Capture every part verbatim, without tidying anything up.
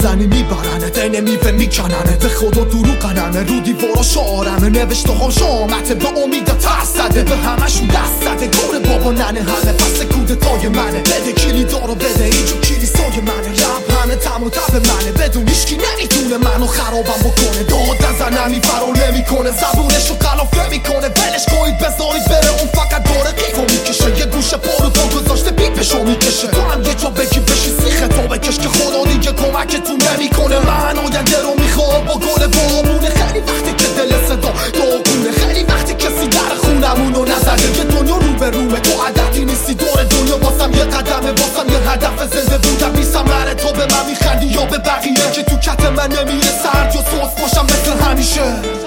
بزنی میبرنه دینه میوه میکننه به خدا دروغنمه رو دیوارا شعارمه نوشته ها شامته به امید ترس زده به همشون دست زده گور بابا ننه همه پس کودتای منه بده کلیدارو بده اینجا کلیسای منه رب همه تم و تب منه بدون هیچکی نمیتونه منو خرابم بکنه داد نزنمی فرار نمیکنه زبونشو قلافه میکنه ولش کنید بذارید بره اون فقط داره قیفو میکشه یه گوشه پارو پا گذاشته بیپشو میکشه تو هم یه جا بگی بشی سیخه تا بکش که خدا دیگه کمکتون نمیکنه من آینده رو میخوام با گل بامونه خیلی وقتی که دل صدا داغونه خیلی وقتی کسی در خونمونو نزده یه دنیا رو به رومه تو عددی نیستی دور دنیا واسم یه قدمه واسم یه هدف زنده بودم نیستم نره تو به من میخندی یا به بقیه که تو کت من نمیره سرد یا سوس باشم مثل همیشه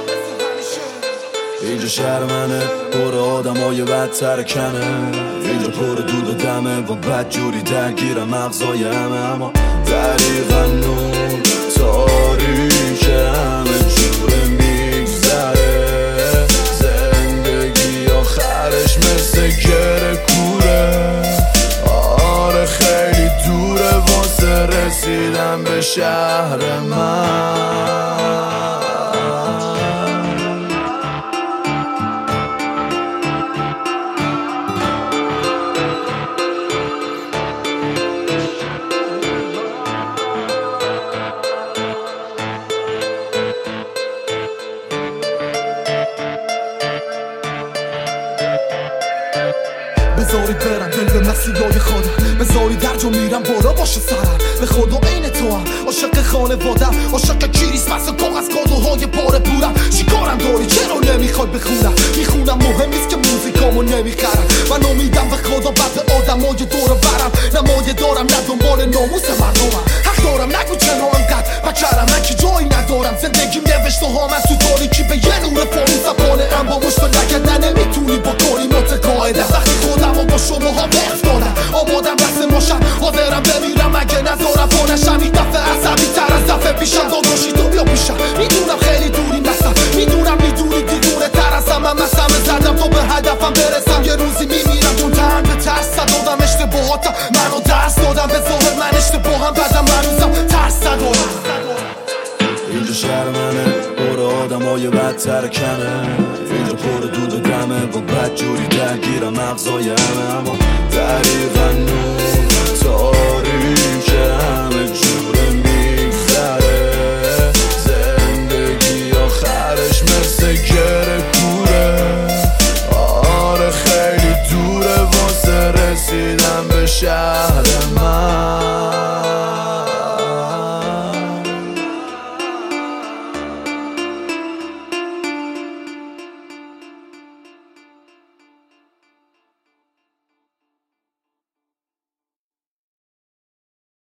اینجا شهر منه پر آدم های بدتر کنه اینجا پر دود و دمه و بد جوری درگیرم مغزای همه اما دریغا نور تاریک همه جوره میگذره زندگی آخرش مثل گره کوره آره خیلی دوره واسه رسیدم به شهر من بذارید برم دل به مسیلای خودم بذارید در جا میرم بالا باشه سرم به خدا عین تو هم عاشق خانوادم عاشق کریسمس و کاغذ کادوهای پاره پورم چیکارم داری چرا نمیخواد بخونم میخونم مهم نیست که موزیکامو نمیخرم من امیدم به خدا بعد به آدمای دور برم نمایه دارم نه دنبال ناموس مردمم حق دارم نگو چرا انقدر بکرم من که جایی ندارم زندگیم نوشته ها من تو تاریکی به یه نور فانوس پانه ام با مشت لگت نه نمیتونی بکنی متقاعدم وقتی خودمو با شماها وقف دارم آمادم دست ماشم حاضرم بمیرم اگه نذارم پانشم این دفعه عصبی تر از دفعه پیشم داداشی تو بیا پیشم میدونم خیلی دوری نستم میدونم میدونی دیوونه تر ازم من مسمه زدم تو به هدفم برسم یه روزی میمیرم چون تن به ترس دادم اشتباهاتم منو دست دادم به ظاهر من اشتباهم بدم منوزم ترس ندارم اینجا شهر منه پر آدم های بدتر کنه اینجا پر دود و دمه و بد جوری درگیرم مغزای همه اما دریغا نور